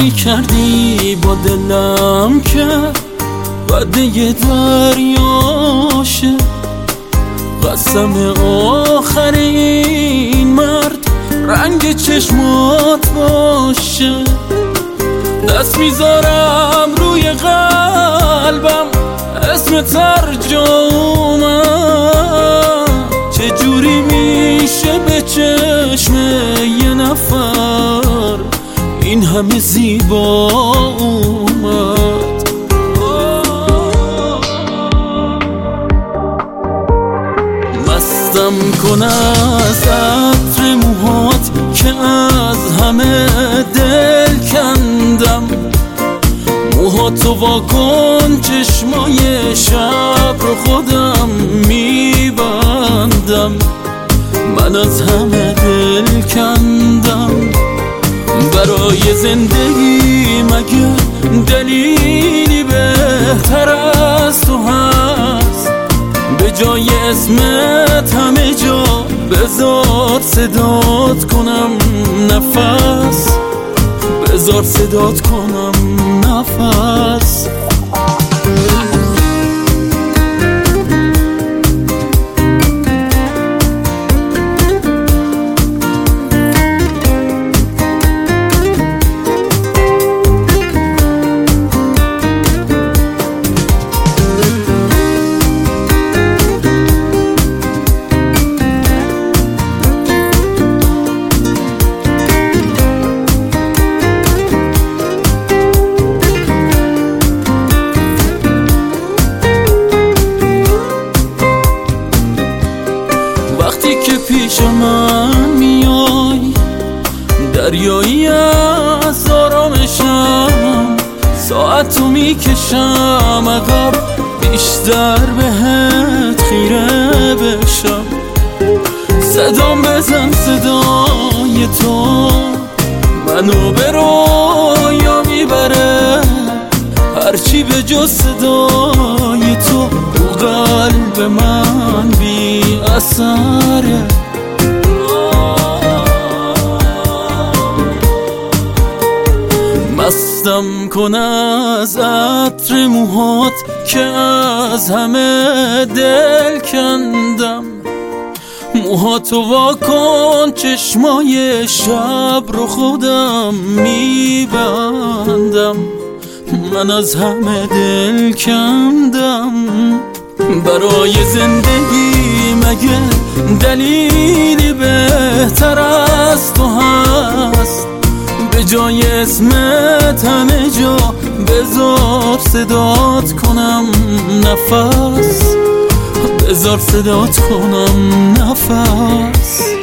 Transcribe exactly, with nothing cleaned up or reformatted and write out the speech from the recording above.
عهدی کردی با دلم که وعده دریاشه، قسم آخر این مرد رنگ چشمات باشه. دست میذارم روی قلبم اسم ترجمه، چجوری میشه به چشم یه نفر این همه زیبا اومد؟ مستم کن از عطر موهات که از همه دل کندم، موهاتو وا کن چشمای شب رو خودم میبندم. من از همه دل کندم، برای زندگی مگه دلیلی بهتر از تو هست؟ به جای اسمت همه جا بذار صدات کنم نفس، بذار صدات کنم نفس. وقتی که پیش من میای دریایی از آرامشم، ساعتو میکشم عقب بیشتر بهت خیره بشم. صدام بزن صدای تو منو به رویا میبره، هرچی به جز صدای تو رو قلب من بی اثره. مستم کن از عطر موهات که از همه دل کندم، موهاتو وا کن چشمای شب رو خودم میبندم. من از همه دل کندم، برای زندگی مگه دلیلی بهتر از تو هست؟ به جای اسمت همه جا بذار صدات کنم نفس، بذار صدات کنم نفس.